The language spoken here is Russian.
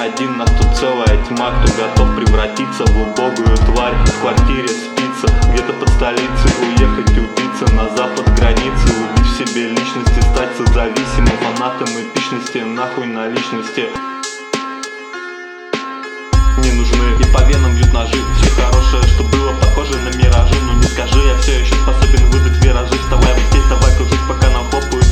один, нас тут целая тьма. Кто готов превратиться в убогую тварь? В квартире спится, где-то под столицей. Уехать убиться на запад границы. Убить в себе личности, стать созависимым. Фанатом эпичности, нахуй на личности не нужны. И по венам бьют ножи. Все хорошее, что было похоже на миражи. Но не скажи, я все еще способен выдать виражи. Вставай вот здесь, давай кружить, пока нам хлопают